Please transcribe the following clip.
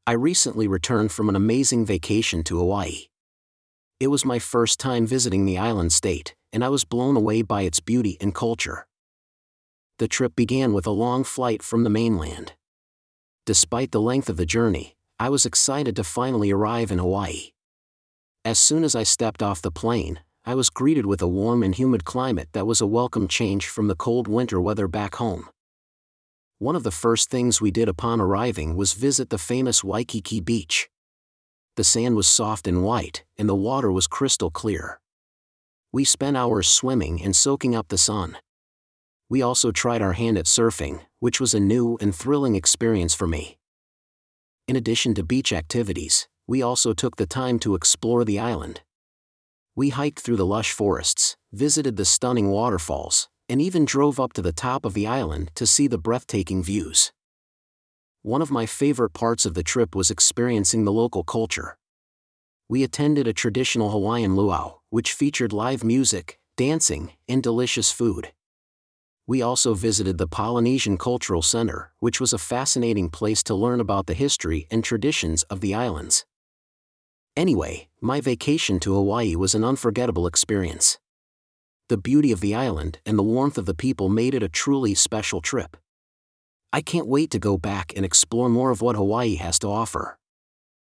I recently returned from an amazing vacation to Hawaii. It was my first time visiting the island state, and I was blown away by its beauty and culture. The trip began with a long flight from the mainland. Despite the length of the journey, I was excited to finally arrive in Hawaii. As soon as I stepped off the plane, I was greeted with a warm and humid climate that was a welcome change from the cold winter weather back home. One of the first things we did upon arriving was visit the famous Waikiki Beach. The sand was soft and white, and the water was crystal clear. We spent hours swimming and soaking up the sun. We also tried our hand at surfing, which was a new and thrilling experience for me. In addition to beach activities, we also took the time to explore the island. We hiked through the lush forests, visited the stunning waterfalls, and even drove up to the top of the island to see the breathtaking views. One of my favorite parts of the trip was experiencing the local culture. We attended a traditional Hawaiian luau, which featured live music, dancing, and delicious food. We also visited the Polynesian Cultural Center, which was a fascinating place to learn about the history and traditions of the islands. Anyway, my vacation to Hawaii was an unforgettable experience. The beauty of the island and the warmth of the people made it a truly special trip. I can't wait to go back and explore more of what Hawaii has to offer.